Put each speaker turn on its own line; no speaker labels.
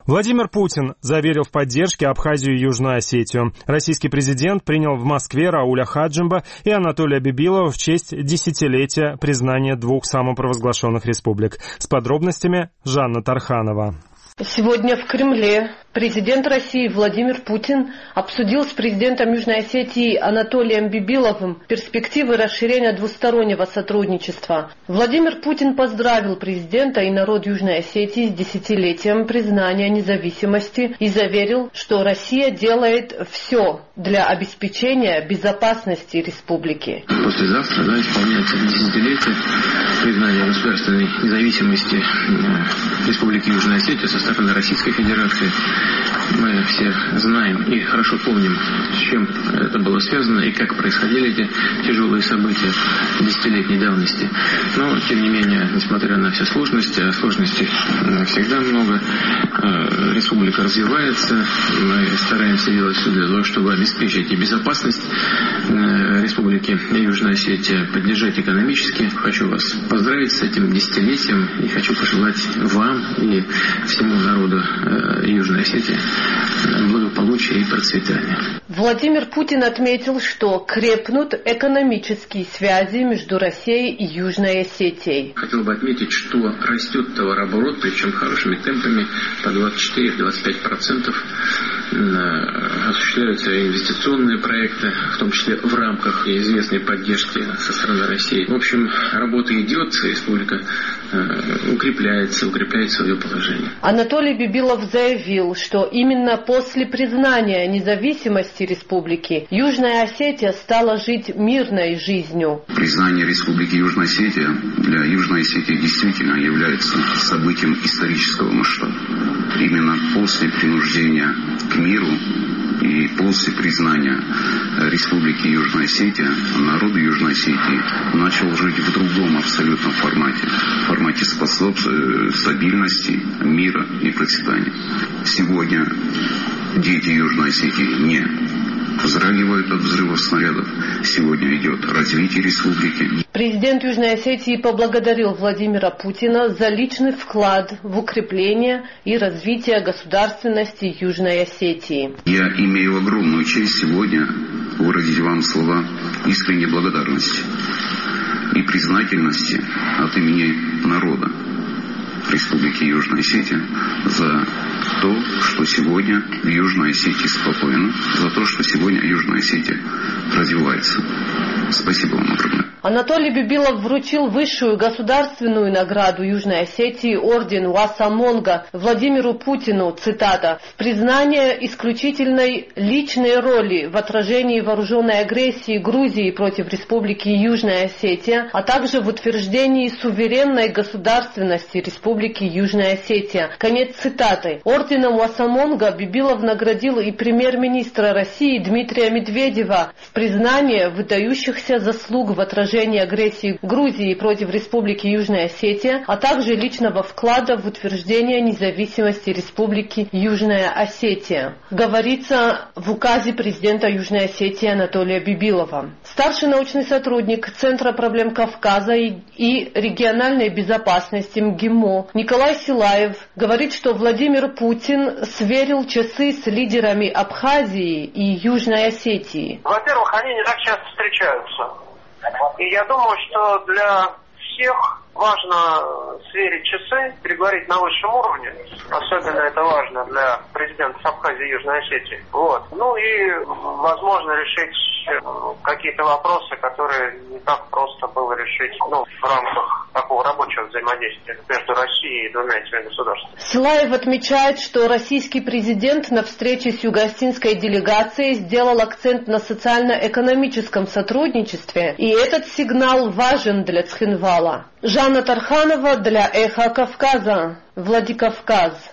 Владимир Путин заверил в поддержке Абхазию и Южную Осетию. Российский президент принял в Москве Рауля Хаджимба и Анатолия Бибилова в честь десятилетия признания двух самопровозглашенных республик. С подробностями Жанна Тарханова.
Сегодня в Кремле президент России Владимир Путин обсудил с президентом Южной Осетии Анатолием Бибиловым перспективы расширения двустороннего сотрудничества. Владимир Путин поздравил президента и народ Южной Осетии с десятилетием признания независимости и заверил, что Россия делает все для обеспечения безопасности республики.
Послезавтра исполняется десятилетие признания государственной независимости Республики Южная Осетия со стороны Российской Федерации. Мы все знаем и хорошо помним, с чем это было связано и как происходили эти тяжелые события десятилетней давности. Но, тем не менее, несмотря на все сложности, а сложностей всегда много, республика развивается. Мы стараемся делать все для того, чтобы обеспечить и безопасность Республики Южная Осетия, поддержать экономически. Хочу вас поздравить с этим десятилетием и хочу пожелать вам и всему народу Южной Осетии благополучия и процветания.
Владимир Путин отметил, что крепнут экономические связи между Россией и Южной Осетией.
Хотел бы отметить, что растет товарооборот, причем хорошими темпами, по 24-25%. Осуществляются инвестиционные проекты, в том числе в рамках известной поддержки со стороны России. В общем, работа идет, республика укрепляет свое положение.
Анатолий Бибилов заявил, что именно после признания независимости республики Южная Осетия стала жить мирной жизнью.
Признание Республики Южная Осетия для Южной Осетии действительно является событием исторического масштаба. Именно после принуждения к миру и после признания Республики Южная Осетия народ Южной Осетии начал жить в другом абсолютном формате. В формате стабильности, мира и процветания. Сегодня дети Южной Осетии не вздрагивают от взрывов снарядов. Сегодня идет развитие республики.
Президент Южной Осетии поблагодарил Владимира Путина за личный вклад в укрепление и развитие государственности Южной Осетии.
Я имею огромную честь сегодня выразить вам слова искренней благодарности и признательности от имени народа Республики Южная Осетия за то, что сегодня в Южной Осетии спокойно, за то, что сегодня Южная Осетия развивается. Спасибо вам огромное.
Анатолий Бибилов вручил высшую государственную награду Южной Осетии орден Уасамонга Владимиру Путину, цитата, «в признание исключительной личной роли в отражении вооруженной агрессии Грузии против Республики Южная Осетия, а также в утверждении суверенной государственности Республики Южная Осетия». Конец цитаты. Орденом Уасамонга Бибилов наградил и премьер-министра России Дмитрия Медведева в признание выдающихся заслуг в отражении агрессии Грузии против Республики Южная Осетия, а также личного вклада в утверждение независимости Республики Южная Осетия. Говорится в указе президента Южной Осетии Анатолия Бибилова. Старший научный сотрудник Центра проблем Кавказа и региональной безопасности МГИМО Николай Силаев говорит, что Владимир Путин сверил часы с лидерами Абхазии и Южной Осетии.
Во-первых, они не так часто встречаются. И я думаю, что для всех важно сверить часы, переговорить на высшем уровне. Особенно это важно для президентов Абхазии и Южной Осетии. Вот. Ну и, возможно, решить какие-то вопросы, которые не так просто было решить в рамках такого рабочего взаимодействия между Россией и двумя этими государствами.
Силаев отмечает, что российский президент на встрече с юго-осетинской делегацией сделал акцент на социально-экономическом сотрудничестве, и этот сигнал важен для Цхинвала. Жанна Тарханова для Эхо Кавказа, Владикавказ.